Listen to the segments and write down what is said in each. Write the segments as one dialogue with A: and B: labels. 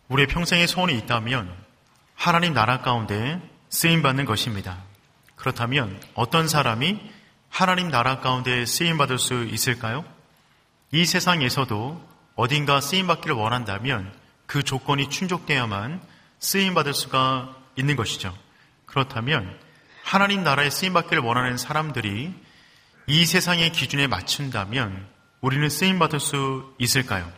A: 우리의 평생의 소원이 있다면 하나님 나라 가운데 쓰임받는 것입니다. 그렇다면 어떤 사람이 하나님 나라 가운데 쓰임받을 수 있을까요? 이 세상에서도 어딘가 쓰임받기를 원한다면 그 조건이 충족되어야만 쓰임받을 수가 있는 것이죠. 그렇다면 하나님 나라에 쓰임받기를 원하는 사람들이 이 세상의 기준에 맞춘다면 우리는 쓰임받을 수 있을까요?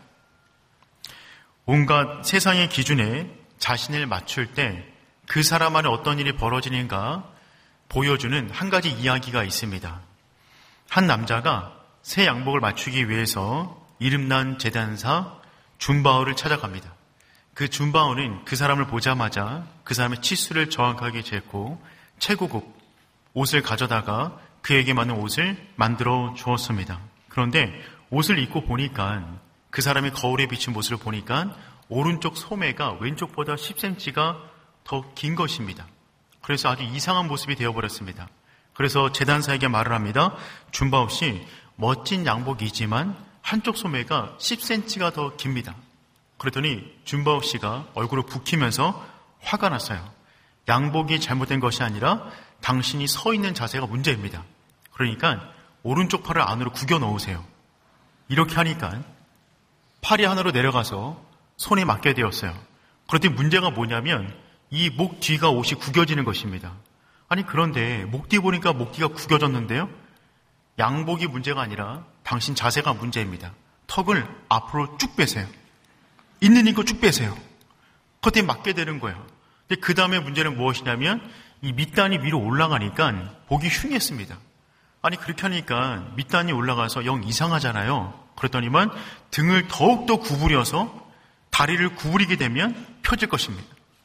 A: 온갖 세상의 기준에 자신을 맞출 때 그 사람 안에 어떤 일이 벌어지는가 보여주는 한 가지 이야기가 있습니다. 한 남자가 새 양복을 맞추기 위해서 이름난 제단사 준바오를 찾아갑니다. 그 준바오는 그 사람을 보자마자 그 사람의 치수를 정확하게 재고 최고급 옷을 가져다가 그에게 맞는 옷을 만들어 주었습니다. 그런데 옷을 입고 보니까 그 사람이 거울에 비친 모습을 보니까 오른쪽 소매가 왼쪽보다 10cm가 더 긴 것입니다. 그래서 아주 이상한 모습이 되어버렸습니다. 그래서 제단사에게 말을 합니다. 준바오 씨, 멋진 양복이지만 한쪽 소매가 10cm가 더 깁니다. 그랬더니 준바오 씨가 얼굴을 붉히면서 화가 났어요. 양복이 잘못된 것이 아니라 당신이 서 있는 자세가 문제입니다. 그러니까 오른쪽 팔을 안으로 구겨 넣으세요. 이렇게 하니까 팔이 하나로 내려가서 손에 맞게 되었어요. 그런데 문제가 뭐냐면 이 목 뒤가 옷이 구겨지는 것입니다. 아니 그런데 목 뒤 보니까 목 뒤가 구겨졌는데요. 양복이 문제가 아니라 당신 자세가 문제입니다. 턱을 앞으로 쭉 빼세요. 있는 힘껏 쭉 빼세요. 그때 맞게 되는 거예요. 근데 그 다음에 문제는 무엇이냐면 이 밑단이 위로 올라가니까 보기 흉했습니다. 아니 그렇게 하니까 밑단이 올라가서 영 이상하잖아요. 그랬더니만 등을 더욱더 구부려서 다리를 구부리게 되면 펴질 것입니다.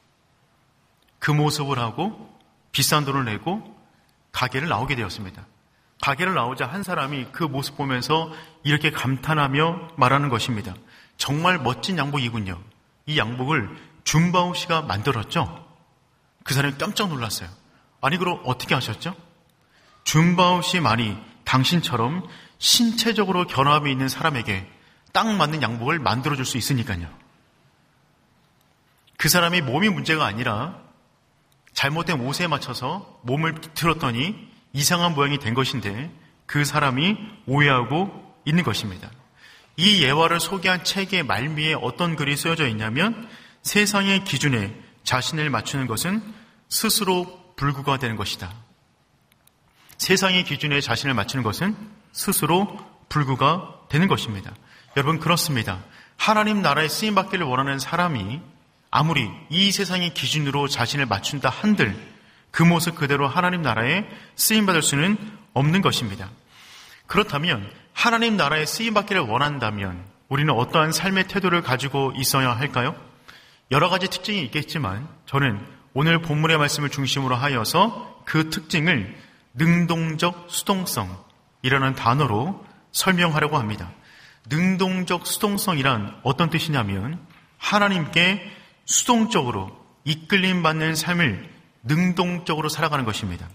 A: 그 모습을 하고 비싼 돈을 내고 가게를 나오게 되었습니다. 가게를 나오자 한 사람이 그 모습 보면서 이렇게 감탄하며 말하는 것입니다. 정말 멋진 양복이군요. 이 양복을 준바오 씨가 만들었죠? 그 사람이 깜짝 놀랐어요. 아니 그럼 어떻게 하셨죠? 준바오 씨 말이 당신처럼 신체적으로 결함이 있는 사람에게 딱 맞는 양복을 만들어줄 수 있으니까요. 그 사람이 몸이 문제가 아니라 잘못된 옷에 맞춰서 몸을 틀었더니 이상한 모양이 된 것인데 그 사람이 오해하고 있는 것입니다. 이 예화를 소개한 책의 말미에 어떤 글이 쓰여져 있냐면 세상의 기준에 자신을 맞추는 것은 스스로 불구가 되는 것이다. 세상의 기준에 자신을 맞추는 것은 스스로 불구가 되는 것입니다. 여러분 그렇습니다. 하나님 나라에 쓰임받기를 원하는 사람이 아무리 이 세상의 기준으로 자신을 맞춘다 한들 그 모습 그대로 하나님 나라에 쓰임받을 수는 없는 것입니다. 그렇다면 하나님 나라에 쓰임받기를 원한다면 우리는 어떠한 삶의 태도를 가지고 있어야 할까요? 여러 가지 특징이 있겠지만 저는 오늘 본문의 말씀을 중심으로 하여서 그 특징을 능동적 수동성이라는 단어로 설명하려고 합니다. 능동적 수동성이란 어떤 뜻이냐면 하나님께 수동적으로 이끌림받는 삶을 능동적으로 살아가는 것입니다.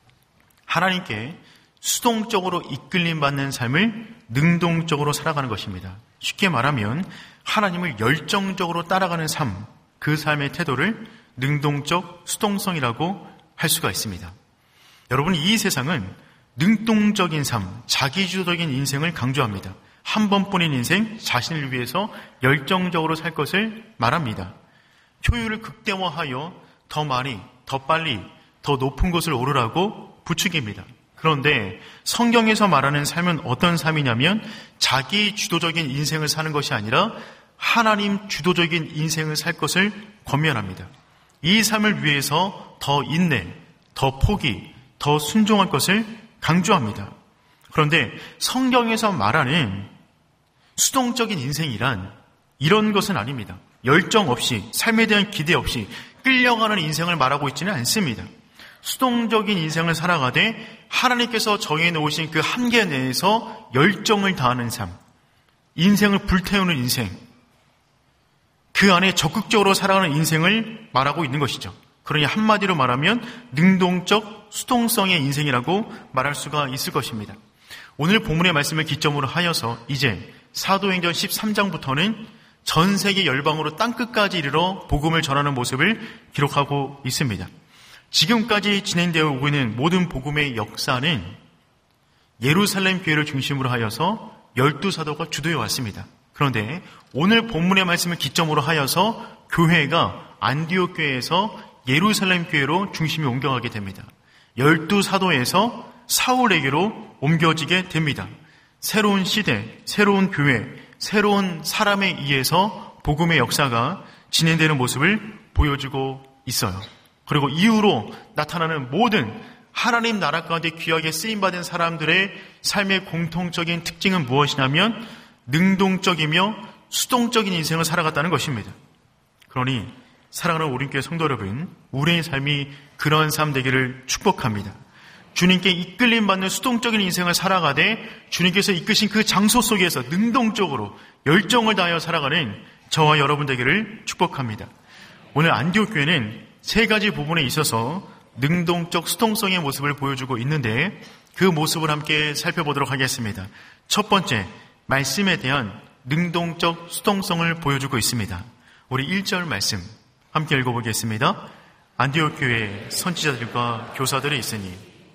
A: 하나님께 수동적으로 이끌림받는 삶을 능동적으로 살아가는 것입니다. 쉽게 말하면 하나님을 열정적으로 따라가는 삶, 그 삶의 태도를 능동적 수동성이라고 할 수가 있습니다. 여러분 이 세상은 능동적인 삶, 자기주도적인 인생을 강조합니다. 한 번뿐인 인생, 자신을 위해서 열정적으로 살 것을 말합니다. 효율을 극대화하여 더 많이, 더 빨리, 더 높은 곳을 오르라고 부추깁니다. 그런데 성경에서 말하는 삶은 어떤 삶이냐면 자기 주도적인 인생을 사는 것이 아니라 하나님 주도적인 인생을 살 것을 권면합니다. 이 삶을 위해서 더 인내, 더 포기, 더 순종할 것을 강조합니다. 그런데 성경에서 말하는 수동적인 인생이란 이런 것은 아닙니다. 열정 없이, 삶에 대한 기대 없이 끌려가는 인생을 말하고 있지는 않습니다. 수동적인 인생을 살아가되 하나님께서 정해놓으신 그 한계 내에서 열정을 다하는 삶, 인생을 불태우는 인생, 그 안에 적극적으로 살아가는 인생을 말하고 있는 것이죠. 그러니 한마디로 말하면 능동적 수동성의 인생이라고 말할 수가 있을 것입니다. 오늘 본문의 말씀을 기점으로 하여서 이제 사도행전 13장부터는 전 세계 열방으로 땅끝까지 이르러 복음을 전하는 모습을 기록하고 있습니다. 지금까지 진행되어 오고 있는 모든 복음의 역사는 예루살렘 교회를 중심으로 하여서 12사도가 주도해 왔습니다. 그런데 오늘 본문의 말씀을 기점으로 하여서 교회가 안디옥 교회에서 예루살렘 교회로 중심이 옮겨가게 됩니다. 12사도에서 사울에게로 옮겨지게 됩니다. 새로운 시대, 새로운 교회, 새로운 사람에 의해서 복음의 역사가 진행되는 모습을 보여주고 있어요. 그리고 이후로 나타나는 모든 하나님 나라 가운데 귀하게 쓰임받은 사람들의 삶의 공통적인 특징은 무엇이냐면 능동적이며 수동적인 인생을 살아갔다는 것입니다. 그러니 사랑하는 우리교회 성도 여러분, 우리의 삶이 그러한 삶 되기를 축복합니다. 주님께 이끌림 받는 수동적인 인생을 살아가되 주님께서 이끄신 그 장소 속에서 능동적으로 열정을 다하여 살아가는 저와 여러분 되기를 축복합니다. 오늘 안디옥 교회는 세 가지 부분에 있어서 능동적 수동성의 모습을 보여주고 있는데 그 모습을 함께 살펴보도록 하겠습니다. 첫 번째, 말씀에 대한 능동적 수동성을 보여주고 있습니다. 우리 1절 말씀 함께 읽어보겠습니다. 안디옥 교회에 선지자들과 교사들이 있으니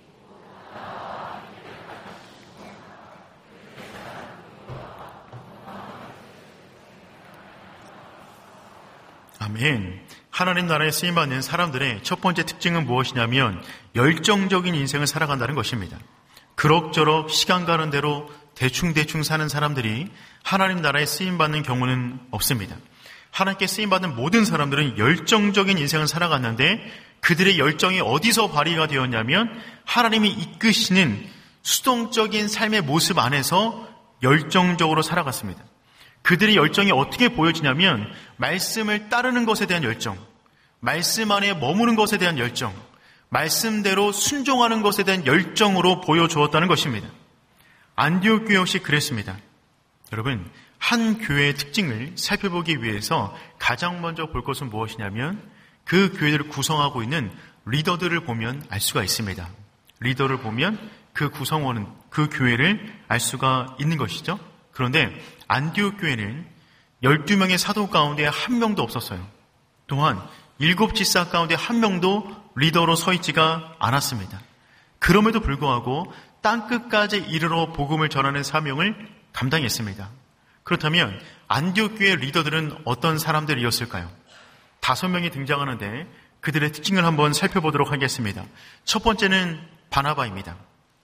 A: 아멘. 하나님 나라에 쓰임받는 사람들의 첫 번째 특징은 무엇이냐면 열정적인 인생을 살아간다는 것입니다. 그럭저럭 시간 가는 대로 대충대충 사는 사람들이 하나님 나라에 쓰임받는 경우는 없습니다. 하나님께 쓰임받는 모든 사람들은 열정적인 인생을 살아갔는데 그들의 열정이 어디서 발휘가 되었냐면 하나님이 이끄시는 수동적인 삶의 모습 안에서 열정적으로 살아갔습니다. 그들의 열정이 어떻게 보여지냐면 말씀을 따르는 것에 대한 열정, 말씀 안에 머무는 것에 대한 열정, 말씀대로 순종하는 것에 대한 열정으로 보여주었다는 것입니다. 안디옥 교회 역시 그랬습니다. 여러분, 한 교회의 특징을 살펴보기 위해서 가장 먼저 볼 것은 무엇이냐면 그 교회들을 구성하고 있는 리더들을 보면 알 수가 있습니다. 리더를 보면 그 구성원은 그 교회를 알 수가 있는 것이죠. 그런데 안디옥 교회는 12명의 사도 가운데 한 명도 없었어요. 또한 7지사 가운데 한 명도 리더로 서 있지가 않았습니다. 그럼에도 불구하고 땅끝까지 이르러 복음을 전하는 사명을 감당했습니다. 그렇다면 안디옥 교회 리더들은 어떤 사람들이었을까요? 5명이 등장하는데 그들의 특징을 한번 살펴보도록 하겠습니다. 첫 번째는 바나바입니다.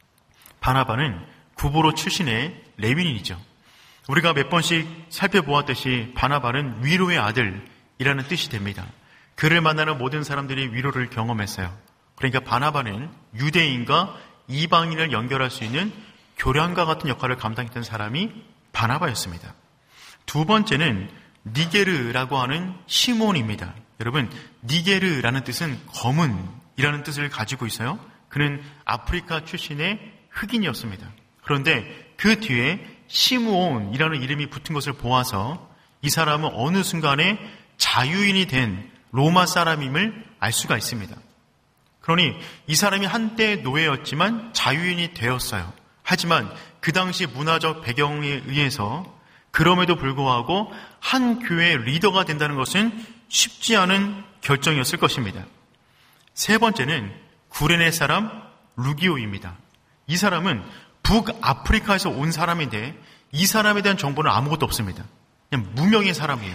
A: 바나바는 구보로 출신의 레위인이죠. 우리가 몇 번씩 살펴보았듯이 바나바는 위로의 아들이라는 뜻이 됩니다. 그를 만나는 모든 사람들이 위로를 경험했어요. 그러니까 바나바는 유대인과 이방인을 연결할 수 있는 교량과 같은 역할을 감당했던 사람이 바나바였습니다. 두 번째는 니게르라고 하는 시몬입니다. 여러분, 니게르라는 뜻은 검은이라는 뜻을 가지고 있어요. 그는 아프리카 출신의 흑인이었습니다. 그런데 그 뒤에 시므온이라는 이름이 붙은 것을 보아서 이 사람은 어느 순간에 자유인이 된 로마 사람임을 알 수가 있습니다. 그러니 이 사람이 한때 노예였지만 자유인이 되었어요. 하지만 그 당시 문화적 배경에 의해서 그럼에도 불구하고 한 교회의 리더가 된다는 것은 쉽지 않은 결정이었을 것입니다. 세 번째는 구레네 사람 루기오입니다. 이 사람은 북아프리카에서 온 사람인데 이 사람에 대한 정보는 아무것도 없습니다. 그냥 무명의 사람이에요.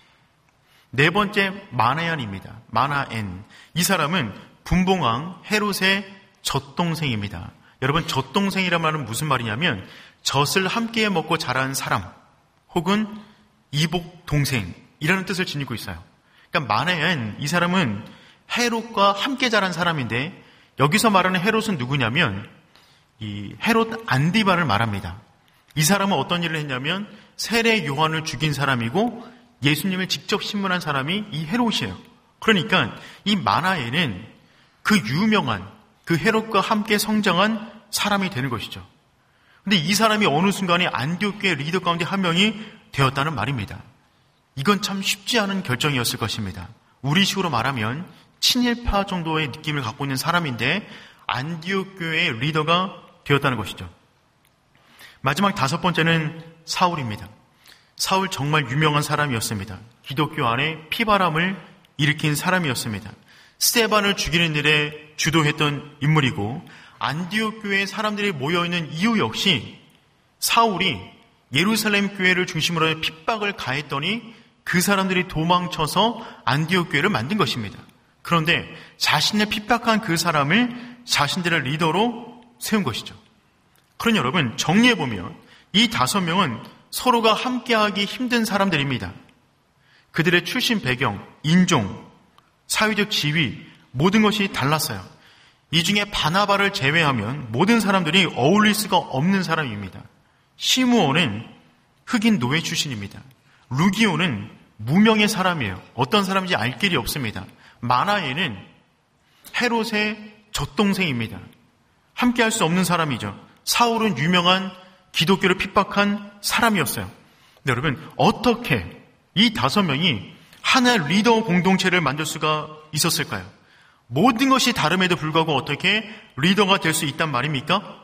A: 네 번째 마나얀입니다. 마나엔. 이 사람은 분봉왕 헤롯의 젖동생입니다. 여러분, 젖동생이란 말은 무슨 말이냐면 젖을 함께 먹고 자란 사람 혹은 이복 동생이라는 뜻을 지니고 있어요. 그러니까 마나얀, 이 사람은 헤롯과 함께 자란 사람인데 여기서 말하는 헤롯은 누구냐면 이 헤롯 안디바를 말합니다. 이 사람은 어떤 일을 했냐면 세례 요한을 죽인 사람이고 예수님을 직접 신문한 사람이 이 헤롯이에요. 그러니까 이 마나엘은 그 유명한 그 헤롯과 함께 성장한 사람이 되는 것이죠. 근데 이 사람이 어느 순간에 안디옥 교회 리더 가운데 한 명이 되었다는 말입니다. 이건 참 쉽지 않은 결정이었을 것입니다. 우리식으로 말하면 친일파 정도의 느낌을 갖고 있는 사람인데 안디옥 교회의 리더가 되었다는 것이죠. 마지막 5번째는 사울입니다. 사울 정말 유명한 사람이었습니다. 기독교 안에 피바람을 일으킨 사람이었습니다. 스데반을 죽이는 일에 주도했던 인물이고, 안디옥 교회에 사람들이 모여있는 이유 역시 사울이 예루살렘 교회를 중심으로 해 핍박을 가했더니 그 사람들이 도망쳐서 안디옥 교회를 만든 것입니다. 그런데 자신의 핍박한 그 사람을 자신들의 리더로 세운 것이죠. 그러니 여러분, 정리해보면 이 5명은 서로가 함께하기 힘든 사람들입니다. 그들의 출신 배경, 인종, 사회적 지위, 모든 것이 달랐어요. 이 중에 바나바를 제외하면 모든 사람들이 어울릴 수가 없는 사람입니다. 시므온은 흑인 노예 출신입니다. 루기오는 무명의 사람이에요. 어떤 사람인지 알 길이 없습니다. 마나에는 헤롯의 젖동생입니다. 함께 할 수 없는 사람이죠. 사울은 유명한 기독교를 핍박한 사람이었어요. 근데 여러분, 어떻게 이 5명이 하나의 리더 공동체를 만들 수가 있었을까요? 모든 것이 다름에도 불구하고 어떻게 리더가 될 수 있단 말입니까?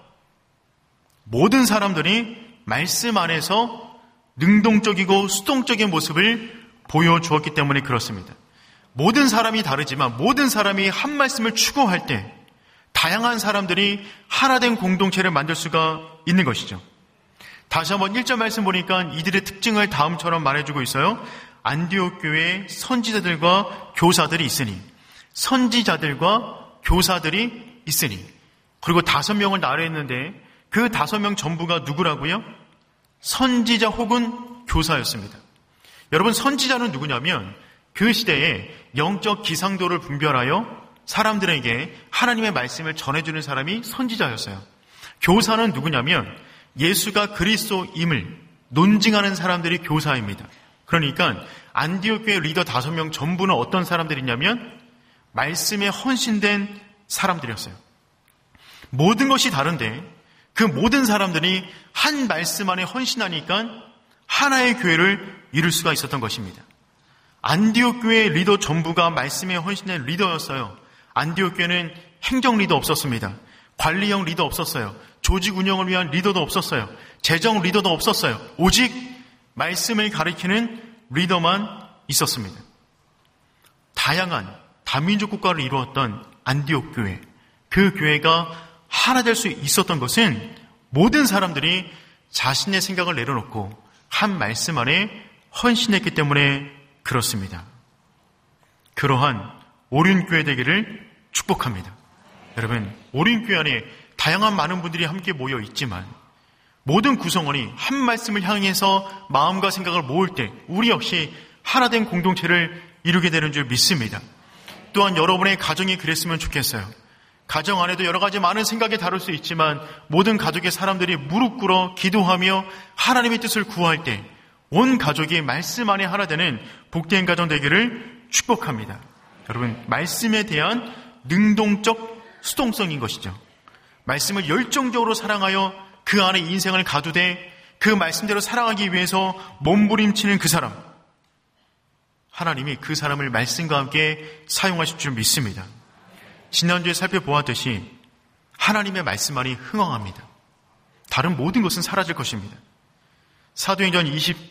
A: 모든 사람들이 말씀 안에서 능동적이고 수동적인 모습을 보여주었기 때문에 그렇습니다. 모든 사람이 다르지만 모든 사람이 한 말씀을 추구할 때 다양한 사람들이 하나된 공동체를 만들 수가 있는 것이죠. 다시 한번 1절 말씀 보니까 이들의 특징을 다음처럼 말해주고 있어요. 안디옥 교회에 선지자들과 교사들이 있으니, 선지자들과 교사들이 있으니, 그리고 5명을 나열했는데 그 5명 전부가 누구라고요? 선지자 혹은 교사였습니다. 여러분, 선지자는 누구냐면 그 시대에 영적 기상도를 분별하여 사람들에게 하나님의 말씀을 전해주는 사람이 선지자였어요. 교사는 누구냐면 예수가 그리스도임을 논증하는 사람들이 교사입니다. 그러니까 안디옥 교회 리더 5명 전부는 어떤 사람들이냐면 말씀에 헌신된 사람들이었어요. 모든 것이 다른데 그 모든 사람들이 한 말씀 안에 헌신하니까 하나의 교회를 이룰 수가 있었던 것입니다. 안디옥 교회 리더 전부가 말씀에 헌신된 리더였어요. 안디옥 교회는 행정 리더 없었습니다. 관리형 리더 없었어요. 조직 운영을 위한 리더도 없었어요. 재정 리더도 없었어요. 오직 말씀을 가리키는 리더만 있었습니다. 다양한 다민족 국가를 이루었던 안디옥 교회, 그 교회가 하나 될 수 있었던 것은 모든 사람들이 자신의 생각을 내려놓고 한 말씀 안에 헌신했기 때문에 그렇습니다. 그러한 오륜교회 되기를 축복합니다. 여러분, 오륜교회 안에 다양한 많은 분들이 함께 모여 있지만 모든 구성원이 한 말씀을 향해서 마음과 생각을 모을 때 우리 역시 하나된 공동체를 이루게 되는 줄 믿습니다. 또한 여러분의 가정이 그랬으면 좋겠어요. 가정 안에도 여러 가지 많은 생각이 다를 수 있지만 모든 가족의 사람들이 무릎 꿇어 기도하며 하나님의 뜻을 구할 때 온 가족이 말씀 안에 하나 되는 복된 가정 되기를 축복합니다. 여러분, 말씀에 대한 능동적 수동성인 것이죠. 말씀을 열정적으로 사랑하여 그 안에 인생을 가두되 그 말씀대로 살아가기 위해서 몸부림치는 그 사람, 하나님이 그 사람을 말씀과 함께 사용하실 줄 믿습니다. 지난주에 살펴보았듯이 하나님의 말씀 안이 흥왕합니다. 다른 모든 것은 사라질 것입니다. 사도행전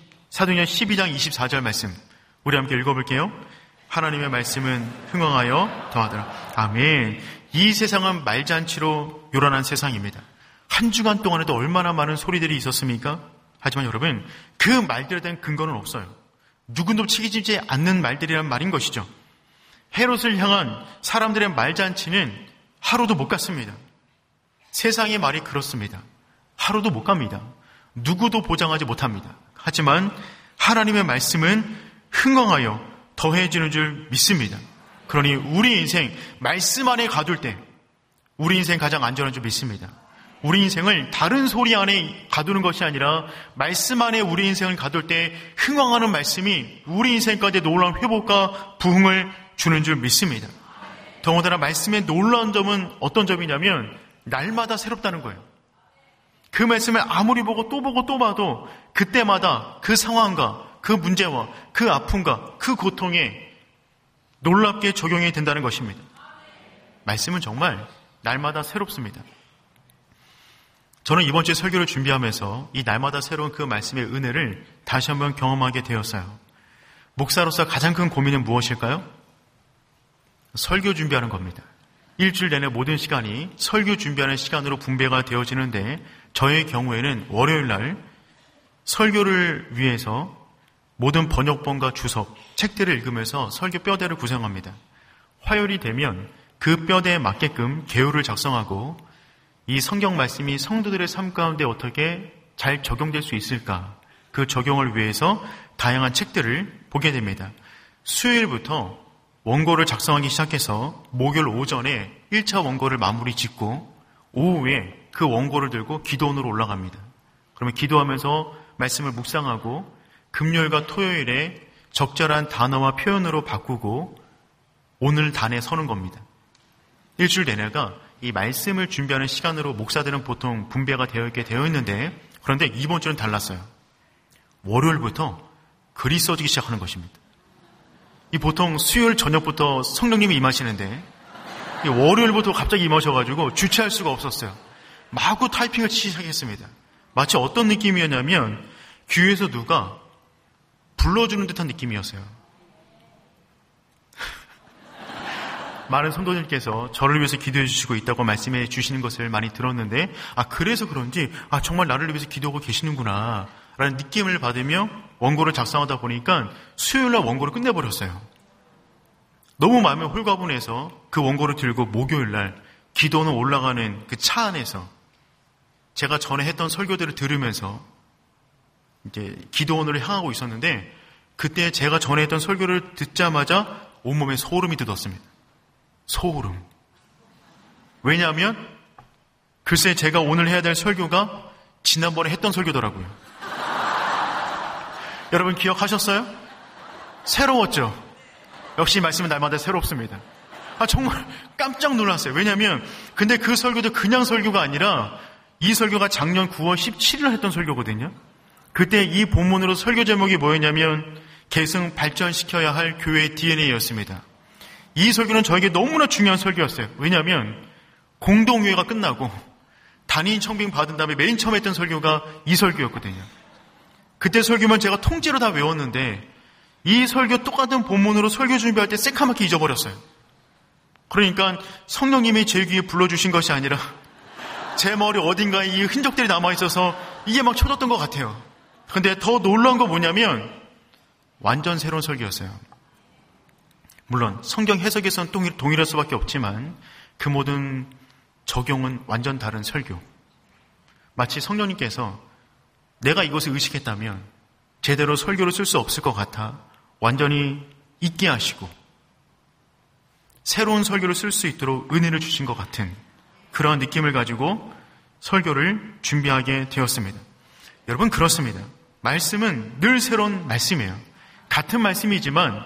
A: 12장 24절 말씀 우리 함께 읽어볼게요. 하나님의 말씀은 흥왕하여 더하더라. 아멘. 이 세상은 말잔치로 요란한 세상입니다. 한 주간 동안에도 얼마나 많은 소리들이 있었습니까? 하지만 여러분, 그 말들에 대한 근거는 없어요. 누구도 책임지지 않는 말들이란 말인 것이죠. 헤롯을 향한 사람들의 말잔치는 하루도 못 갔습니다. 세상의 말이 그렇습니다. 하루도 못 갑니다. 누구도 보장하지 못합니다. 하지만 하나님의 말씀은 흥왕하여 더해지는 줄 믿습니다. 그러니 우리 인생 말씀 안에 가둘 때 우리 인생 가장 안전한 줄 믿습니다. 우리 인생을 다른 소리 안에 가두는 것이 아니라 말씀 안에 우리 인생을 가둘 때 흥왕하는 말씀이 우리 인생 가운데 놀라운 회복과 부흥을 주는 줄 믿습니다. 더군다나 말씀의 놀라운 점은 어떤 점이냐면 날마다 새롭다는 거예요. 그 말씀을 아무리 보고 또 봐도 그때마다 그 상황과 그 문제와 그 아픔과 그 고통에 놀랍게 적용이 된다는 것입니다. 말씀은 정말 날마다 새롭습니다. 저는 이번 주에 설교를 준비하면서 이 날마다 새로운 그 말씀의 은혜를 다시 한번 경험하게 되었어요. 목사로서 가장 큰 고민은 무엇일까요? 설교 준비하는 겁니다. 일주일 내내 모든 시간이 설교 준비하는 시간으로 분배가 되어지는데 저의 경우에는 월요일 날 설교를 위해서 모든 번역본과 주석, 책들을 읽으면서 설교 뼈대를 구성합니다. 화요일이 되면 그 뼈대에 맞게끔 개요를 작성하고 이 성경 말씀이 성도들의 삶 가운데 어떻게 잘 적용될 수 있을까, 그 적용을 위해서 다양한 책들을 보게 됩니다. 수요일부터 원고를 작성하기 시작해서 목요일 오전에 1차 원고를 마무리 짓고 오후에 그 원고를 들고 기도원으로 올라갑니다. 그러면 기도하면서 말씀을 묵상하고 금요일과 토요일에 적절한 단어와 표현으로 바꾸고 오늘 단에 서는 겁니다. 일주일 내내가 이 말씀을 준비하는 시간으로 목사들은 보통 분배가 되어 있게 되어 있는데, 그런데 이번 주는 달랐어요. 월요일부터 글이 써지기 시작하는 것입니다. 이 보통 수요일 저녁부터 성령님이 임하시는데 월요일부터 갑자기 임하셔가지고 주체할 수가 없었어요. 마구 타이핑을 치기 시작했습니다. 마치 어떤 느낌이었냐면 귀에서 누가 불러주는 듯한 느낌이었어요. 많은 성도님께서 저를 위해서 기도해 주시고 있다고 말씀해 주시는 것을 많이 들었는데, 그래서 그런지 정말 나를 위해서 기도하고 계시는구나 라는 느낌을 받으며 원고를 작성하다 보니까 수요일날 원고를 끝내버렸어요. 너무 마음이 홀가분해서 그 원고를 들고 목요일날 기도는 올라가는 그 차 안에서 제가 전에 했던 설교들을 들으면서 이제 기도원으로 향하고 있었는데, 그때 제가 전에 했던 설교를 듣자마자 온몸에 소름이 돋았습니다. 소름. 왜냐하면 글쎄 제가 오늘 해야 될 설교가 지난번에 했던 설교더라고요. 여러분 기억하셨어요? 새로웠죠? 역시 말씀은 날마다 새롭습니다. 정말 깜짝 놀랐어요. 왜냐하면 근데 그 설교도 그냥 설교가 아니라 이 설교가 작년 9월 17일 했던 설교거든요. 그때 이 본문으로 설교 제목이 뭐였냐면 계승 발전시켜야 할 교회의 DNA였습니다. 이 설교는 저에게 너무나 중요한 설교였어요. 왜냐하면 공동회의가 끝나고 단임 청빙 받은 다음에 맨 처음 했던 설교가 이 설교였거든요. 그때 설교만 제가 통째로 다 외웠는데 이 설교 똑같은 본문으로 설교 준비할 때 새카맣게 잊어버렸어요. 그러니까 성령님이 제 귀에 불러주신 것이 아니라 제 머리 어딘가에 이 흔적들이 남아있어서 이게 막 쳐졌던 것 같아요. 근데 더 놀라운 건 뭐냐면 완전 새로운 설교였어요. 물론 성경 해석에서는 동일할 수밖에 없지만 그 모든 적용은 완전 다른 설교. 마치 성령님께서 내가 이것을 의식했다면 제대로 설교를 쓸 수 없을 것 같아 완전히 잊게 하시고 새로운 설교를 쓸 수 있도록 은혜를 주신 것 같은 그러한 느낌을 가지고 설교를 준비하게 되었습니다. 여러분 그렇습니다. 말씀은 늘 새로운 말씀이에요. 같은 말씀이지만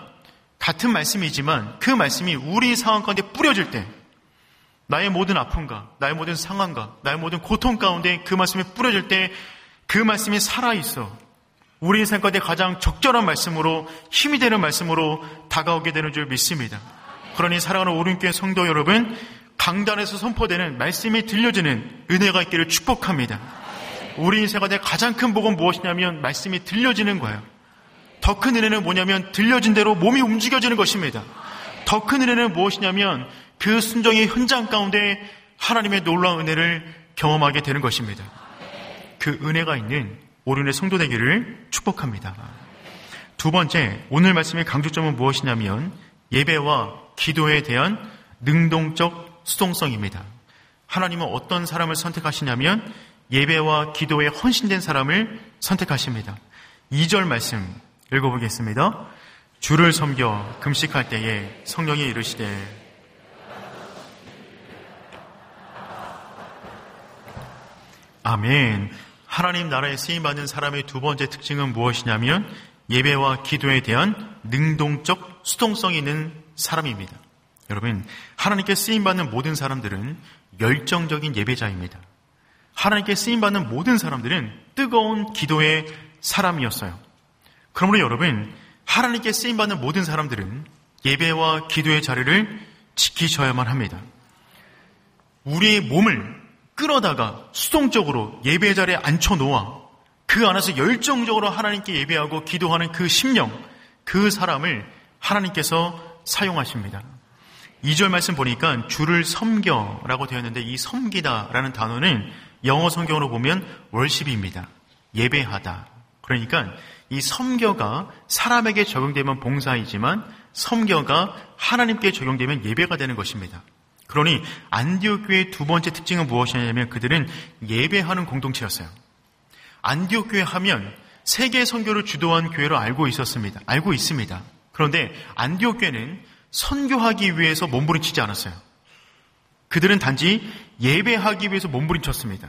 A: 그 말씀이 우리 상황 가운데 뿌려질 때 나의 모든 아픔과 나의 모든 상황과 나의 모든 고통 가운데 그 말씀이 뿌려질 때 그 말씀이 살아있어 우리 삶 가운데 가장 적절한 말씀으로 힘이 되는 말씀으로 다가오게 되는 줄 믿습니다. 그러니 사랑하는 오륜교회 성도 여러분, 강단에서 선포되는 말씀이 들려지는 은혜가 있기를 축복합니다. 우리 인생 가운데 가장 큰 복은 무엇이냐면 말씀이 들려지는 거예요. 더 큰 은혜는 뭐냐면 들려진 대로 몸이 움직여지는 것입니다. 더 큰 은혜는 무엇이냐면 그 순종의 현장 가운데 하나님의 놀라운 은혜를 경험하게 되는 것입니다. 그 은혜가 있는 오륜의 성도 되기를 축복합니다. 두 번째, 오늘 말씀의 강조점은 무엇이냐면 예배와 기도에 대한 능동적 수동성입니다. 하나님은 어떤 사람을 선택하시냐면 예배와 기도에 헌신된 사람을 선택하십니다. 2절 말씀 읽어보겠습니다. 주를 섬겨 금식할 때에 성령이 이르시되 아멘. 하나님 나라에 쓰임받는 사람의 두 번째 특징은 무엇이냐면 예배와 기도에 대한 능동적 수동성이 있는 사람입니다. 여러분, 하나님께 쓰임받는 모든 사람들은 열정적인 예배자입니다. 하나님께 쓰임받는 모든 사람들은 뜨거운 기도의 사람이었어요. 그러므로 여러분, 하나님께 쓰임받는 모든 사람들은 예배와 기도의 자리를 지키셔야만 합니다. 우리의 몸을 끌어다가 수동적으로 예배 자리에 앉혀놓아 그 안에서 열정적으로 하나님께 예배하고 기도하는 그 심령, 그 사람을 하나님께서 사용하십니다. 2절 말씀 보니까 주를 섬겨라고 되어 있는데 이 섬기다라는 단어는 영어 성경으로 보면 월십입니다. 예배하다. 그러니까 이 섬겨가 사람에게 적용되면 봉사이지만 섬겨가 하나님께 적용되면 예배가 되는 것입니다. 그러니 안디옥 교회의 두 번째 특징은 무엇이냐면 그들은 예배하는 공동체였어요. 안디옥 교회 하면 세계 선교를 주도한 교회로 알고 있습니다. 그런데 안디옥 교회는 선교하기 위해서 몸부림치지 않았어요. 그들은 단지 예배하기 위해서 몸부림쳤습니다.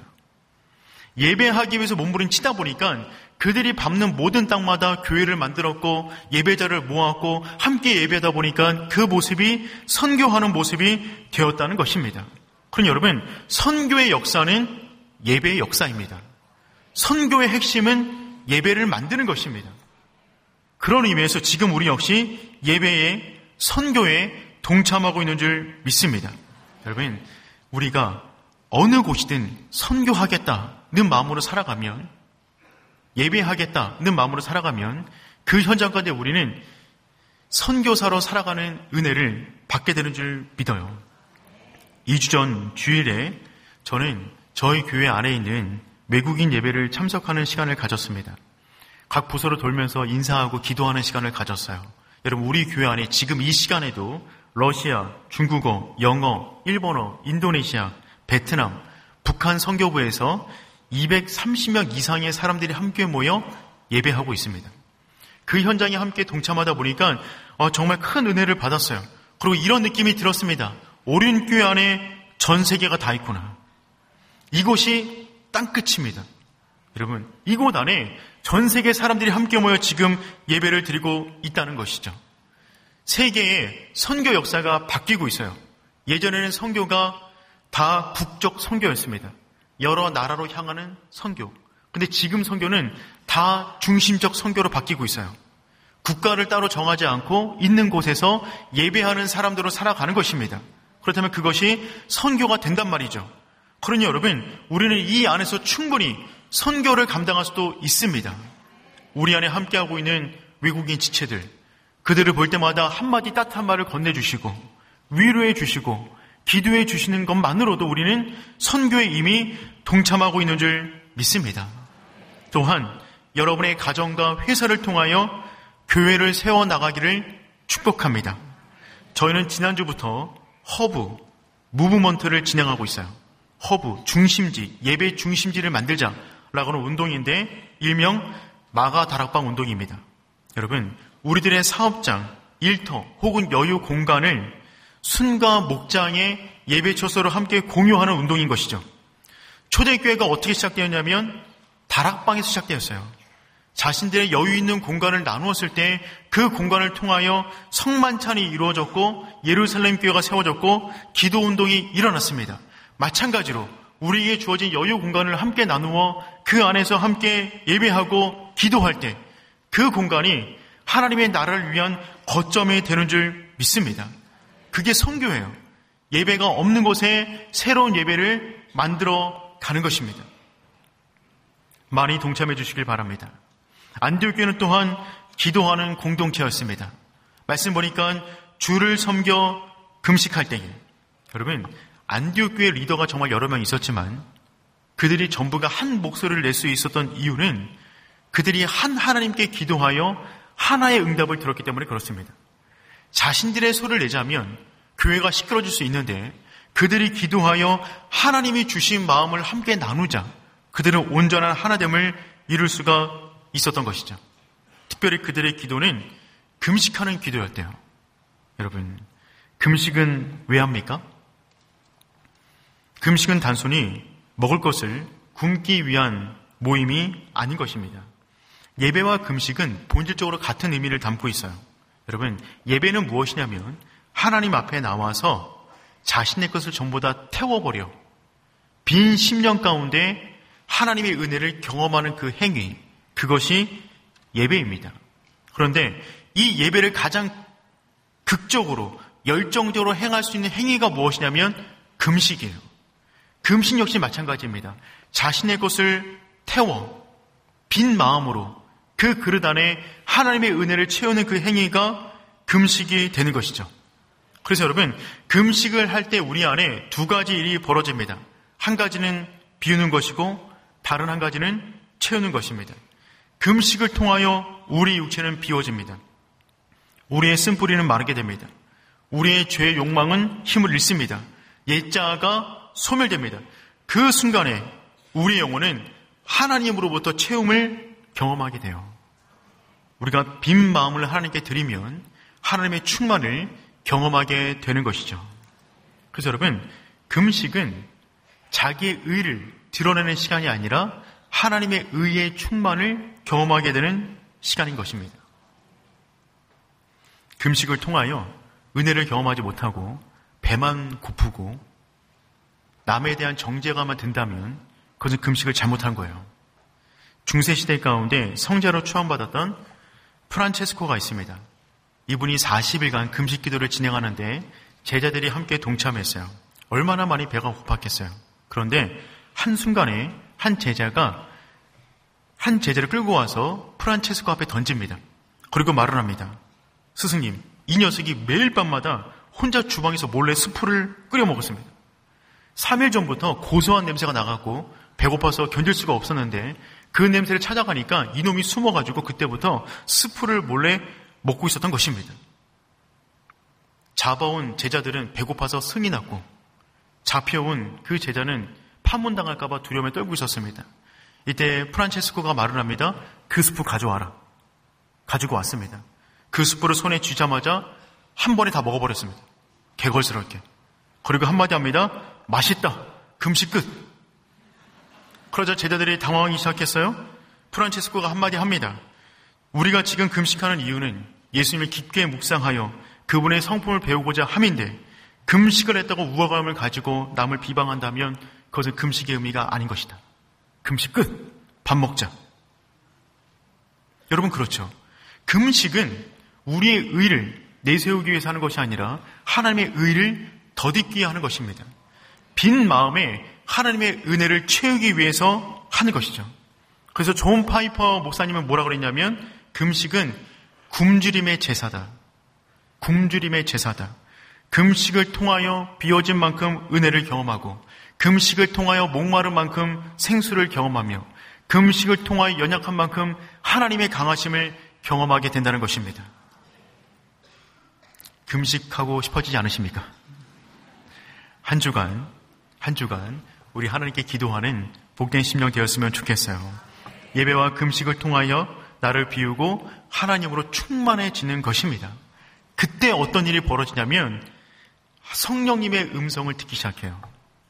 A: 예배하기 위해서 몸부림치다 보니까 그들이 밟는 모든 땅마다 교회를 만들었고 예배자를 모았고 함께 예배하다 보니까 그 모습이 선교하는 모습이 되었다는 것입니다. 그럼 여러분, 선교의 역사는 예배의 역사입니다. 선교의 핵심은 예배를 만드는 것입니다. 그런 의미에서 지금 우리 역시 예배에 선교에 동참하고 있는 줄 믿습니다. 여러분, 우리가 어느 곳이든 선교하겠다는 마음으로 살아가면, 예배하겠다는 마음으로 살아가면 그 현장 가운데 우리는 선교사로 살아가는 은혜를 받게 되는 줄 믿어요. 2주 전 주일에 저는 저희 교회 안에 있는 외국인 예배를 참석하는 시간을 가졌습니다. 각 부서로 돌면서 인사하고 기도하는 시간을 가졌어요. 여러분, 우리 교회 안에 지금 이 시간에도 러시아, 중국어, 영어, 일본어, 인도네시아, 베트남, 북한 선교부에서 230명 이상의 사람들이 함께 모여 예배하고 있습니다. 그 현장에 함께 동참하다 보니까 정말 큰 은혜를 받았어요. 그리고 이런 느낌이 들었습니다. 오륜교회 안에 전 세계가 다 있구나. 이곳이 땅끝입니다. 여러분, 이곳 안에 전 세계 사람들이 함께 모여 지금 예배를 드리고 있다는 것이죠. 세계의 선교 역사가 바뀌고 있어요. 예전에는 선교가 다 국적 선교였습니다. 여러 나라로 향하는 선교. 근데 지금 선교는 다 중심적 선교로 바뀌고 있어요. 국가를 따로 정하지 않고 있는 곳에서 예배하는 사람들로 살아가는 것입니다. 그렇다면 그것이 선교가 된단 말이죠. 그러니 여러분, 우리는 이 안에서 충분히 선교를 감당할 수도 있습니다. 우리 안에 함께하고 있는 외국인 지체들, 그들을 볼 때마다 한마디 따뜻한 말을 건네주시고 위로해 주시고 기도해 주시는 것만으로도 우리는 선교에 이미 동참하고 있는 줄 믿습니다. 또한 여러분의 가정과 회사를 통하여 교회를 세워나가기를 축복합니다. 저희는 지난주부터 허브, 무브먼트를 진행하고 있어요. 허브, 중심지, 예배 중심지를 만들자라고 하는 운동인데 일명 마가 다락방 운동입니다. 여러분, 우리들의 사업장, 일터 혹은 여유 공간을 순과 목장의 예배처소로 함께 공유하는 운동인 것이죠. 초대교회가 어떻게 시작되었냐면 다락방에서 시작되었어요. 자신들의 여유 있는 공간을 나누었을 때 그 공간을 통하여 성만찬이 이루어졌고 예루살렘 교회가 세워졌고 기도 운동이 일어났습니다. 마찬가지로 우리에게 주어진 여유 공간을 함께 나누어 그 안에서 함께 예배하고 기도할 때 그 공간이 하나님의 나라를 위한 거점이 되는 줄 믿습니다. 그게 선교예요. 예배가 없는 곳에 새로운 예배를 만들어 가는 것입니다. 많이 동참해 주시길 바랍니다. 안디옥 교회는 또한 기도하는 공동체였습니다. 말씀 보니까 주를 섬겨 금식할 때에, 여러분, 안디옥 교회 리더가 정말 여러 명 있었지만 그들이 전부가 한 목소리를 낼 수 있었던 이유는 그들이 한 하나님께 기도하여 하나의 응답을 들었기 때문에 그렇습니다. 자신들의 소리를 내자면 교회가 시끄러질 수 있는데 그들이 기도하여 하나님이 주신 마음을 함께 나누자 그들은 온전한 하나됨을 이룰 수가 있었던 것이죠. 특별히 그들의 기도는 금식하는 기도였대요. 여러분, 금식은 왜 합니까? 금식은 단순히 먹을 것을 굶기 위한 모임이 아닌 것입니다. 예배와 금식은 본질적으로 같은 의미를 담고 있어요. 여러분, 예배는 무엇이냐면 하나님 앞에 나와서 자신의 것을 전부 다 태워버려 빈 심령 가운데 하나님의 은혜를 경험하는 그 행위, 그것이 예배입니다. 그런데 이 예배를 가장 극적으로 열정적으로 행할 수 있는 행위가 무엇이냐면 금식이에요. 금식 역시 마찬가지입니다. 자신의 것을 태워 빈 마음으로 그 그릇 안에 하나님의 은혜를 채우는 그 행위가 금식이 되는 것이죠. 그래서 여러분, 금식을 할 때 우리 안에 두 가지 일이 벌어집니다. 한 가지는 비우는 것이고 다른 한 가지는 채우는 것입니다. 금식을 통하여 우리 육체는 비워집니다. 우리의 쓴뿌리는 마르게 됩니다. 우리의 죄의 욕망은 힘을 잃습니다. 옛자가 소멸됩니다. 그 순간에 우리의 영혼은 하나님으로부터 채움을 경험하게 돼요. 우리가 빈 마음을 하나님께 드리면 하나님의 충만을 경험하게 되는 것이죠. 그래서 여러분, 금식은 자기의 의를 드러내는 시간이 아니라 하나님의 의의 충만을 경험하게 되는 시간인 것입니다. 금식을 통하여 은혜를 경험하지 못하고 배만 고프고 남에 대한 정죄감만 든다면 그것은 금식을 잘못한 거예요. 중세시대 가운데 성자로 추앙받았던 프란체스코가 있습니다. 이분이 40일간 금식 기도를 진행하는데 제자들이 함께 동참했어요. 얼마나 많이 배가 고팠겠어요. 그런데 한순간에 한 제자를 끌고 와서 프란체스코 앞에 던집니다. 그리고 말을 합니다. 스승님, 이 녀석이 매일 밤마다 혼자 주방에서 몰래 스프를 끓여 먹었습니다. 3일 전부터 고소한 냄새가 나갖고 배고파서 견딜 수가 없었는데 그 냄새를 찾아가니까 이놈이 숨어가지고 그때부터 스프를 몰래 먹고 있었던 것입니다. 잡아온 제자들은 배고파서 승이 났고 잡혀온 그 제자는 파문당할까봐 두려움에 떨고 있었습니다. 이때 프란체스코가 말을 합니다. 그 스프 가져와라. 가지고 왔습니다. 그 스프를 손에 쥐자마자 한 번에 다 먹어버렸습니다. 개걸스럽게. 그리고 한마디 합니다. 맛있다. 금식 끝. 그러자 제자들이 당황하기 시작했어요. 프란체스코가 한마디 합니다. 우리가 지금 금식하는 이유는 예수님을 깊게 묵상하여 그분의 성품을 배우고자 함인데 금식을 했다고 우월감을 가지고 남을 비방한다면 그것은 금식의 의미가 아닌 것이다. 금식 끝. 밥 먹자. 여러분, 그렇죠. 금식은 우리의 의를 내세우기 위해서 하는 것이 아니라 하나님의 의를 덧입기 하는 것입니다. 빈 마음에 하나님의 은혜를 채우기 위해서 하는 것이죠. 그래서 존 파이퍼 목사님은 뭐라고 그랬냐면 금식은 굶주림의 제사다. 굶주림의 제사다. 금식을 통하여 비워진 만큼 은혜를 경험하고 금식을 통하여 목마른 만큼 생수를 경험하며 금식을 통하여 연약한 만큼 하나님의 강하심을 경험하게 된다는 것입니다. 금식하고 싶어지지 않으십니까? 한 주간 우리 하나님께 기도하는 복된 심령 되었으면 좋겠어요. 예배와 금식을 통하여 나를 비우고 하나님으로 충만해지는 것입니다. 그때 어떤 일이 벌어지냐면 성령님의 음성을 듣기 시작해요.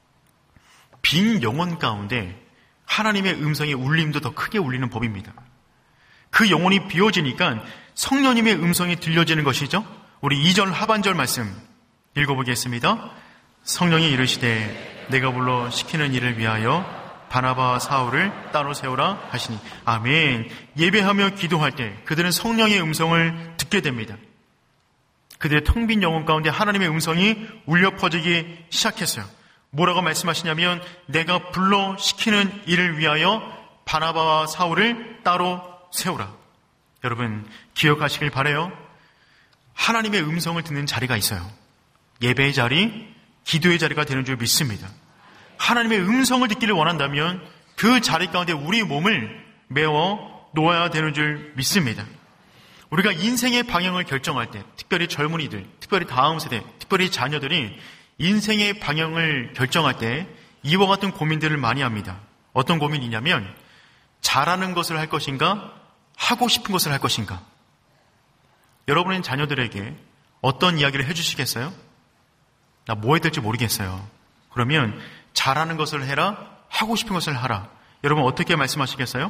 A: 빈 영혼 가운데 하나님의 음성의 울림도 더 크게 울리는 법입니다. 그 영혼이 비워지니까 성령님의 음성이 들려지는 것이죠. 우리 2절 하반절 말씀 읽어보겠습니다. 성령이 이르시되 내가 불러 시키는 일을 위하여 바나바와 사울을 따로 세우라 하시니. 아멘. 예배하며 기도할 때 그들은 성령의 음성을 듣게 됩니다. 그들의 텅 빈 영혼 가운데 하나님의 음성이 울려 퍼지기 시작했어요. 뭐라고 말씀하시냐면 내가 불러 시키는 일을 위하여 바나바와 사울을 따로 세우라. 여러분 기억하시길 바라요. 하나님의 음성을 듣는 자리가 있어요. 예배의 자리, 기도의 자리가 되는 줄 믿습니다. 하나님의 음성을 듣기를 원한다면 그 자리 가운데 우리 몸을 메워 놓아야 되는 줄 믿습니다. 우리가 인생의 방향을 결정할 때, 특별히 젊은이들, 특별히 다음 세대, 특별히 자녀들이 인생의 방향을 결정할 때 이와 같은 고민들을 많이 합니다. 어떤 고민이냐면 잘하는 것을 할 것인가, 하고 싶은 것을 할 것인가. 여러분은 자녀들에게 어떤 이야기를 해주시겠어요? 나 뭐 해야 될지 모르겠어요. 그러면 잘하는 것을 해라, 하고 싶은 것을 하라. 여러분 어떻게 말씀하시겠어요?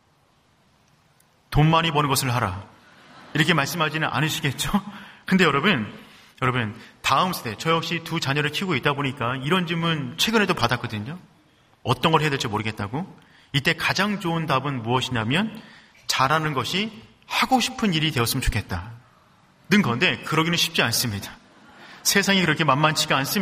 A: 돈 많이 버는 것을 하라. 이렇게 말씀하지는 않으시겠죠? 근데 여러분 다음 세대, 저 역시 두 자녀를 키우고 있다 보니까 이런 질문 최근에도 받았거든요. 어떤 걸 해야 될지 모르겠다고. 이때 가장 좋은 답은 무엇이냐면 잘하는 것이 하고 싶은 일이 되었으면 좋겠다 는 건데 그러기는 쉽지 않습니다. 세상이 그렇게 만만치가 않습니다.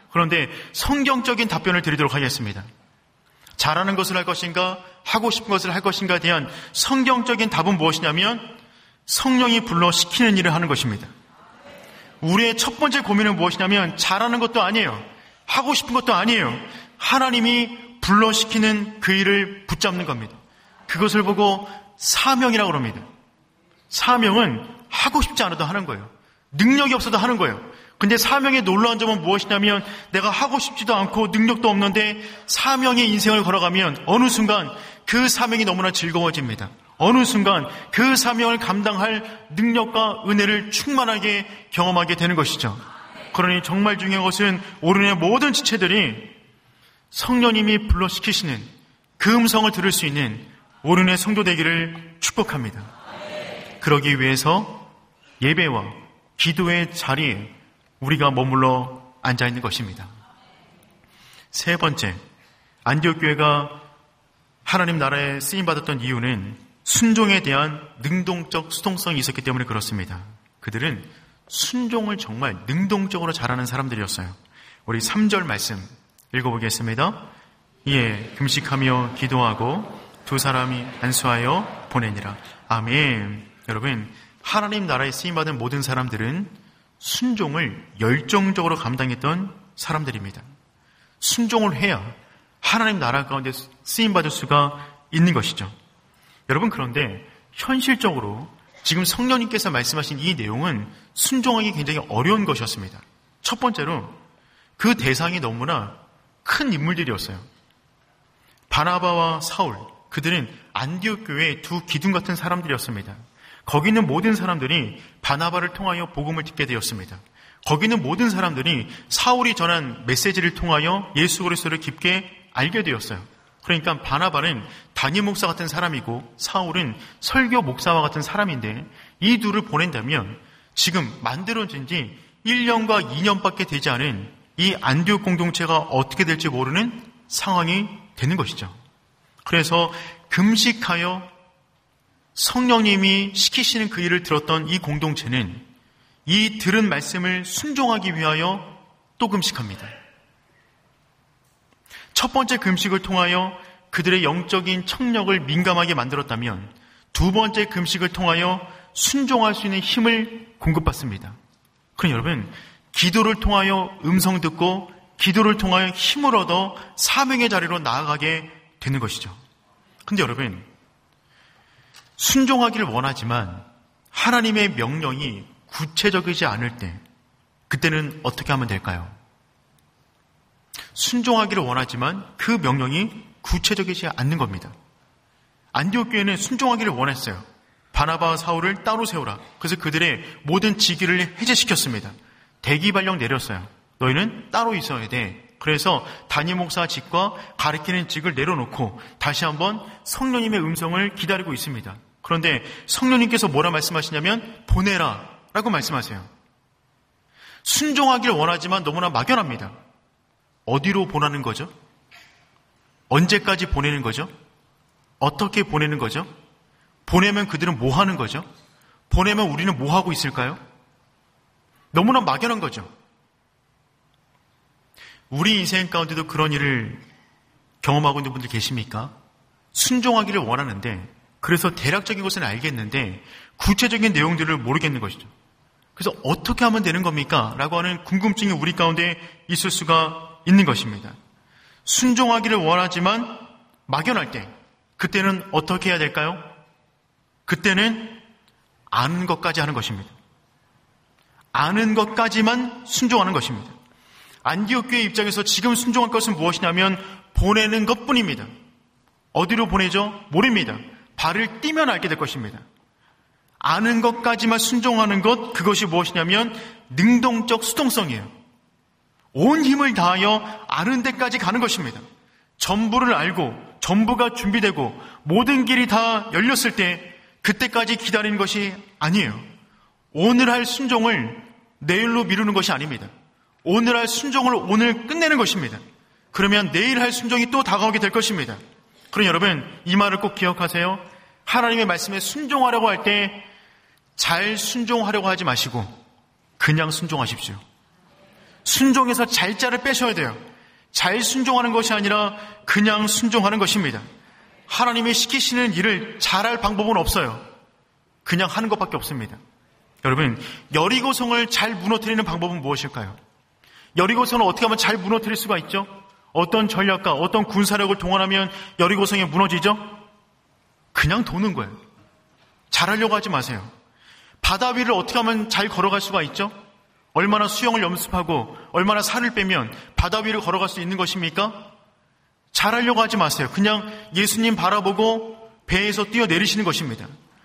A: 그런데 성경적인 답변을 드리도록 하겠습니다. 잘하는 것을 할 것인가, 하고 싶은 것을 할 것인가에 대한 성경적인 답은 무엇이냐면 성령이 불러 시키는 일을 하는 것입니다. 우리의 첫 번째 고민은 무엇이냐면 잘하는 것도 아니에요. 하고 싶은 것도 아니에요. 하나님이 불러 시키는 그 일을 붙잡는 겁니다. 그것을 보고 사명이라고 합니다. 사명은 하고 싶지 않아도 하는 거예요. 능력이 없어도 하는 거예요. 근데 사명의 놀라운 점은 무엇이냐면 내가 하고 싶지도 않고 능력도 없는데 사명의 인생을 걸어가면 어느 순간 그 사명이 너무나 즐거워집니다. 어느 순간 그 사명을 감당할 능력과 은혜를 충만하게 경험하게 되는 것이죠. 그러니 정말 중요한 것은 오른의 모든 지체들이 성령님이 불러시키시는 그 음성을 들을 수 있는 오른의 성도 되기를 축복합니다. 그러기 위해서 예배와 기도의 자리에 우리가 머물러 앉아있는 것입니다. 세 번째, 안디옥 교회가 하나님 나라에 쓰임받았던 이유는 순종에 대한 능동적 수동성이 있었기 때문에 그렇습니다. 그들은 순종을 정말 능동적으로 잘하는 사람들이었어요. 우리 3절 말씀 읽어보겠습니다. 이에 금식하며 기도하고 두 사람이 안수하여 보내니라. 아멘. 여러분, 하나님 나라에 쓰임받은 모든 사람들은 순종을 열정적으로 감당했던 사람들입니다. 순종을 해야 하나님 나라 가운데 쓰임받을 수가 있는 것이죠. 여러분, 그런데 현실적으로 지금 성령님께서 말씀하신 이 내용은 순종하기 굉장히 어려운 것이었습니다. 첫 번째로 그 대상이 너무나 큰 인물들이었어요. 바나바와 사울, 그들은 안디옥 교회의 두 기둥 같은 사람들이었습니다. 거기 있는 모든 사람들이 바나바를 통하여 복음을 듣게 되었습니다. 거기 있는 모든 사람들이 사울이 전한 메시지를 통하여 예수 그리스도를 깊게 알게 되었어요. 그러니까 바나바는 담임 목사 같은 사람이고 사울은 설교 목사와 같은 사람인데 이 둘을 보낸다면 지금 만들어진 지 1년과 2년밖에 되지 않은 이 안디옥 공동체가 어떻게 될지 모르는 상황이 되는 것이죠. 그래서 금식하여 성령님이 시키시는 그 일을 들었던 이 공동체는 이 들은 말씀을 순종하기 위하여 또 금식합니다. 첫 번째 금식을 통하여 그들의 영적인 청력을 민감하게 만들었다면 두 번째 금식을 통하여 순종할 수 있는 힘을 공급받습니다. 그럼 여러분, 기도를 통하여 음성 듣고 기도를 통하여 힘을 얻어 사명의 자리로 나아가게 되는 것이죠. 근데 여러분, 순종하기를 원하지만 하나님의 명령이 구체적이지 않을 때 그때는 어떻게 하면 될까요? 순종하기를 원하지만 그 명령이 구체적이지 않는 겁니다. 안디옥 교회는 순종하기를 원했어요. 바나바와 사울을 따로 세우라. 그래서 그들의 모든 직위를 해제시켰습니다. 대기발령 내렸어요. 너희는 따로 있어야 돼. 그래서 담임 목사 직과 가르치는 직을 내려놓고 다시 한번 성령님의 음성을 기다리고 있습니다. 그런데 성령님께서 뭐라 말씀하시냐면 보내라 라고 말씀하세요. 순종하기를 원하지만 너무나 막연합니다. 어디로 보내는 거죠? 언제까지 보내는 거죠? 어떻게 보내는 거죠? 보내면 그들은 뭐 하는 거죠? 보내면 우리는 뭐 하고 있을까요? 너무나 막연한 거죠. 우리 인생 가운데도 그런 일을 경험하고 있는 분들 계십니까? 순종하기를 원하는데 그래서 대략적인 것은 알겠는데 구체적인 내용들을 모르겠는 것이죠. 그래서 어떻게 하면 되는 겁니까? 라고 하는 궁금증이 우리 가운데 있을 수가 있는 것입니다. 순종하기를 원하지만 막연할 때 그때는 어떻게 해야 될까요? 그때는 아는 것까지 하는 것입니다. 아는 것까지만 순종하는 것입니다. 안디옥 교회 입장에서 지금 순종할 것은 무엇이냐면 보내는 것뿐입니다. 어디로 보내죠? 모릅니다. 발을 띄면 알게 될 것입니다. 아는 것까지만 순종하는 것, 그것이 무엇이냐면 능동적 수동성이에요. 온 힘을 다하여 아는 데까지 가는 것입니다. 전부를 알고 전부가 준비되고 모든 길이 다 열렸을 때 그때까지 기다리는 것이 아니에요. 오늘 할 순종을 내일로 미루는 것이 아닙니다. 오늘 할 순종을 오늘 끝내는 것입니다. 그러면 내일 할 순종이 또 다가오게 될 것입니다. 그럼 여러분, 이 말을 꼭 기억하세요. 하나님의 말씀에 순종하려고 할 때 잘 순종하려고 하지 마시고 그냥 순종하십시오. 순종에서 잘자를 빼셔야 돼요. 잘 순종하는 것이 아니라 그냥 순종하는 것입니다. 하나님이 시키시는 일을 잘할 방법은 없어요. 그냥 하는 것밖에 없습니다. 여러분, 여리고성을 잘 무너뜨리는 방법은 무엇일까요? 여리고성을 어떻게 하면 잘 무너뜨릴 수가 있죠? 어떤 전략과 어떤 군사력을 동원하면 여리고성이 무너지죠? 그냥 도는 거예요. 잘하려고 하지 마세요. 바다 위를 어떻게 하면 잘 걸어갈 수가 있죠? 얼마나 수영을 연습하고 얼마나 살을 빼면 바다 위를 걸어갈 수 있는 것입니까? 잘하려고 하지 마세요. 그냥 예수님 바라보고 배에서 뛰어내리시는 것입니다.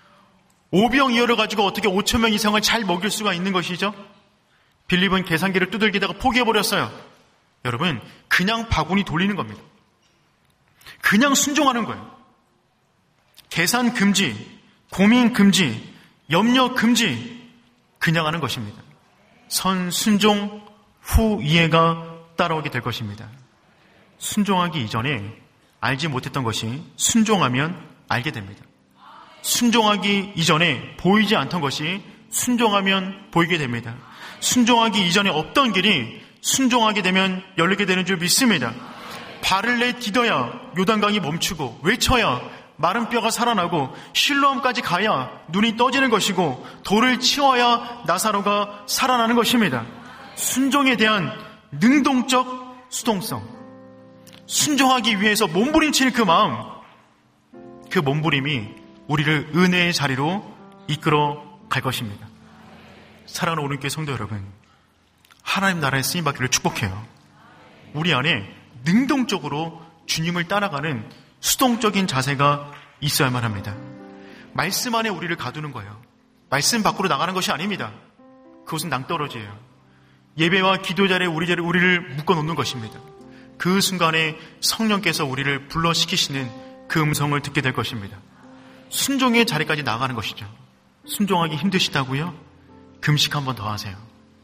A: 오병이어를 가지고 어떻게 5,000명 이상을 잘 먹일 수가 있는 것이죠? 빌립은 계산기를 두들기다가 포기해버렸어요. 여러분, 그냥 바구니 돌리는 겁니다. 그냥 순종하는 거예요. 계산 금지, 고민 금지, 염려 금지, 그냥 하는 것입니다. 선 순종, 후 이해가 따라오게 될 것입니다. 순종하기 이전에 알지 못했던 것이 순종하면 알게 됩니다. 순종하기 이전에 보이지 않던 것이 순종하면 보이게 됩니다. 순종하기 이전에 없던 길이 순종하게 되면 열리게 되는 줄 믿습니다. 발을 내디뎌야 요단강이 멈추고 외쳐야 마른 뼈가 살아나고 실로암까지 가야 눈이 떠지는 것이고 돌을 치워야 나사로가 살아나는 것입니다. 순종에 대한 능동적 수동성, 순종하기 위해서 몸부림치는 그 마음, 그 몸부림이 우리를 은혜의 자리로 이끌어 갈 것입니다. 사랑하는 오른교회 성도 여러분, 하나님 나라의 쓰임받기를 축복해요. 우리 안에 능동적으로 주님을 따라가는 수동적인 자세가 있어야만 합니다. 말씀 안에 우리를 가두는 거예요. 말씀 밖으로 나가는 것이 아닙니다. 그것은 낭떠러지예요. 예배와 기도 자리에 우리를 묶어놓는 것입니다. 그 순간에 성령께서 우리를 불러시키시는 그 음성을 듣게 될 것입니다. 순종의 자리까지 나가는 것이죠. 순종하기 힘드시다고요? 금식 한 번 더 하세요.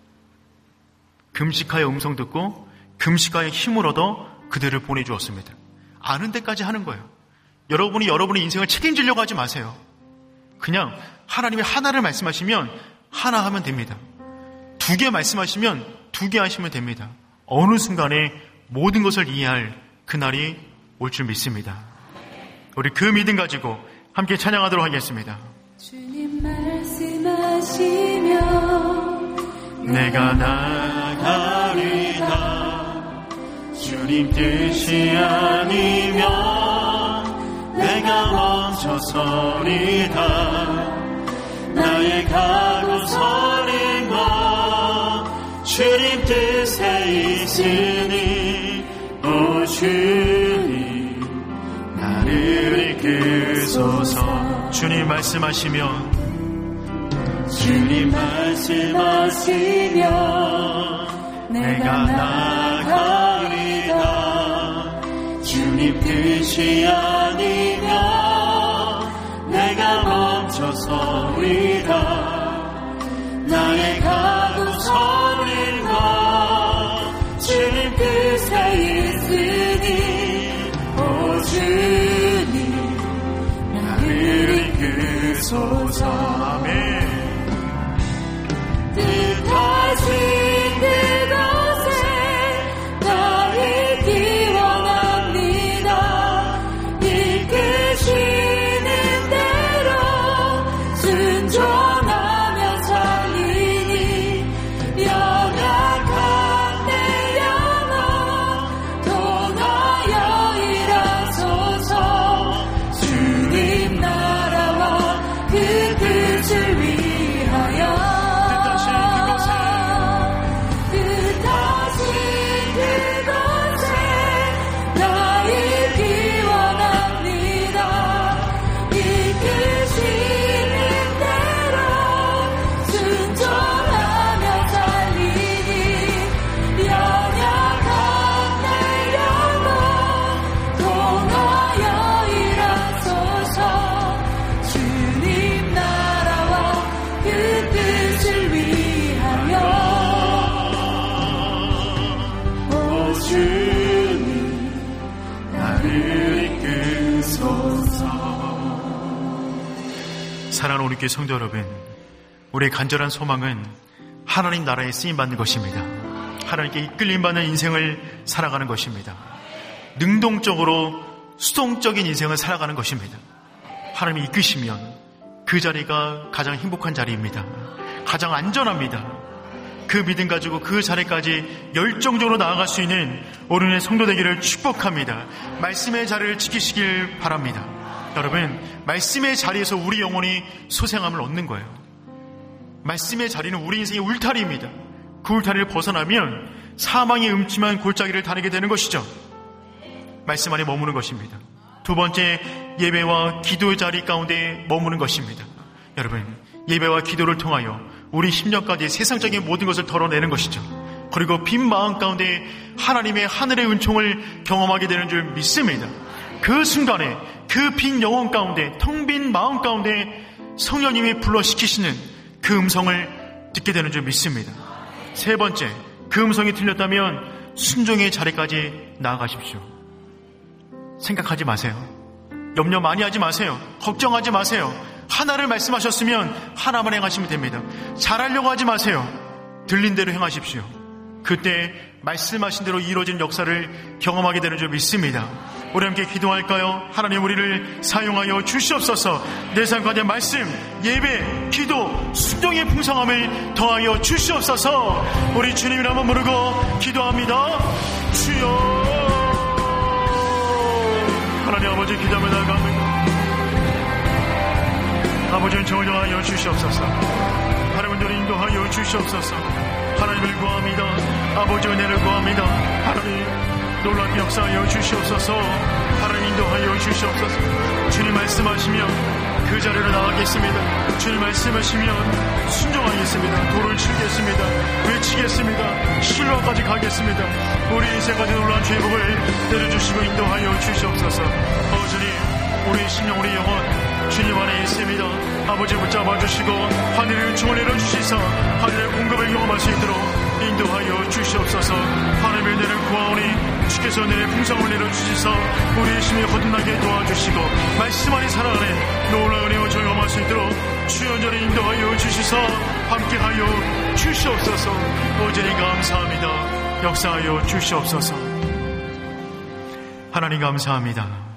A: 금식하여 음성 듣고 금식하여 힘을 얻어 그들을 보내주었습니다. 아는 데까지 하는 거예요. 여러분이 여러분의 인생을 책임지려고 하지 마세요. 그냥 하나님이 하나를 말씀하시면 하나 하면 됩니다. 2개 말씀하시면 2개 하시면 됩니다. 어느 순간에 모든 것을 이해할 그날이 올 줄 믿습니다. 우리 그 믿음 가지고 함께 찬양하도록 하겠습니다.
B: 주님 말씀하시며
A: 내가 나가리다. 주님 뜻이 아니면 내가 멈춰서리다. 나의 가고 서는 것 주님 뜻에 있으니 오 주님 나를 이끄소서. 주님 말씀하시면
B: 주님 말씀하시며
A: 내가 나가리다. 주님 뜻이 아니면 내가 멈춰서리다. 나의 가고 서는 것 주님 뜻에 있으니 오 주님 나를 이끄소서. 아멘.
B: 뜻하신 그곳에 나 있기 원합니다. 이끄시는 대로 순종하며 살리니 연약한 내 영혼 통하여 일하소서. 주님 나라와 그 뜻을 위하여
A: 사랑하는 우리 교회 성도 여러분, 우리의 간절한 소망은 하나님 나라에 쓰임받는 것입니다. 하나님께 이끌림받는 인생을 살아가는 것입니다. 능동적으로 수동적인 인생을 살아가는 것입니다. 하나님이 이끄시면 그 자리가 가장 행복한 자리입니다. 가장 안전합니다. 그 믿음 가지고 그 자리까지 열정적으로 나아갈 수 있는 오른의 성도 되기를 축복합니다. 말씀의 자리를 지키시길 바랍니다. 여러분, 말씀의 자리에서 우리 영혼이 소생함을 얻는 거예요. 말씀의 자리는 우리 인생의 울타리입니다. 그 울타리를 벗어나면 사망의 음침한 골짜기를 다니게 되는 것이죠. 말씀 안에 머무는 것입니다. 두 번째, 예배와 기도의 자리 가운데 머무는 것입니다. 여러분, 예배와 기도를 통하여 우리 심령까지 세상적인 모든 것을 덜어내는 것이죠. 그리고 빈 마음 가운데 하나님의 하늘의 은총을 경험하게 되는 줄 믿습니다. 그 순간에 그 빈 영혼 가운데, 텅 빈 마음 가운데 성령님이 불러시키시는 그 음성을 듣게 되는 줄 믿습니다. 세 번째, 그 음성이 들렸다면 순종의 자리까지 나아가십시오. 생각하지 마세요. 염려 많이 하지 마세요. 걱정하지 마세요. 하나를 말씀하셨으면 하나만 행하시면 됩니다. 잘하려고 하지 마세요. 들린 대로 행하십시오. 그때 말씀하신 대로 이루어진 역사를 경험하게 되는 줄 믿습니다. 우리 함께 기도할까요? 하나님, 우리를 사용하여 주시옵소서. 내 삶 가운데 말씀, 예배, 기도, 순종의 풍성함을 더하여 주시옵소서. 우리 주님을 한번 부르고 기도합니다. 주여. 하나님 아버지, 기도하며 나아갑니다. 아버지의 정을 정하여 주시옵소서. 하나님을 인도하여 주시옵소서. 하나님을 구합니다. 아버지의 은혜를 구합니다. 하나님, 놀랍게 역사하여 주시옵소서. 하나님 인도하여 주시옵소서. 주님 말씀하시면 그 자리로 나가겠습니다. 주님 말씀하시면 순종하겠습니다. 돌을 치겠습니다. 외치겠습니다. 신뢰까지 가겠습니다. 우리 인생까지 놀라운 주의 복을 내려주시고 인도하여 주시옵소서. 주님, 우리 심령, 우리 영혼 주님 안에 있습니다. 아버지 붙잡아 주시고 하늘의 은총을 내려주시사 하늘의 공급을 경험할 수 있도록 인도하여 주시옵소서. 하나님의 은혜를 구하오니 주께서 은혜의 풍성을 내려주시사 우리의 심이 거듭나게 도와주시고 말씀 안에 살아가는 놀라운 은혜와 경험할 수 있도록 주연전에 인도하여 주시사 함께하여 주시옵소서. 오전히 감사합니다. 역사하여 주시옵소서. 하나님 감사합니다.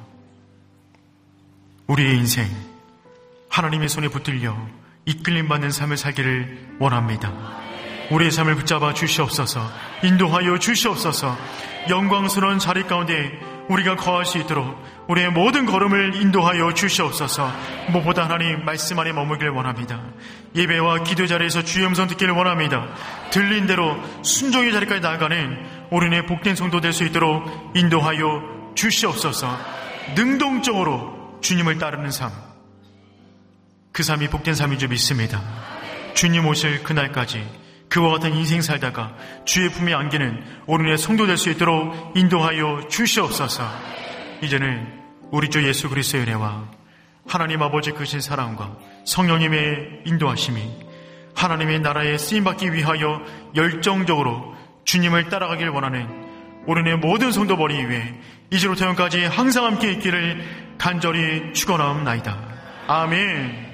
A: 우리의 인생 하나님의 손에 붙들려 이끌림받는 삶을 살기를 원합니다. 우리의 삶을 붙잡아 주시옵소서. 인도하여 주시옵소서. 영광스러운 자리 가운데 우리가 거할 수 있도록 우리의 모든 걸음을 인도하여 주시옵소서. 무엇보다 하나님 말씀 안에 머물기를 원합니다. 예배와 기도 자리에서 주의 음성 듣기를 원합니다. 들린 대로 순종의 자리까지 나아가는 우리의 복된 성도 될 수 있도록 인도하여 주시옵소서. 능동적으로 주님을 따르는 삶, 그 삶이 복된 삶인 줄 믿습니다. 주님 오실 그날까지 그와 같은 인생 살다가 주의 품에 안기는 오늘의 성도 될 수 있도록 인도하여 주시옵소서. 이제는 우리 주 예수 그리스도의 은혜와 하나님 아버지 크신 사랑과 성령님의 인도하심이 하나님의 나라에 쓰임받기 위하여 열정적으로 주님을 따라가길 원하는 오늘의 모든 성도 머리 위에 이제로부터 영까지 항상 함께 있기를 간절히 축원하옵나이다. 아멘.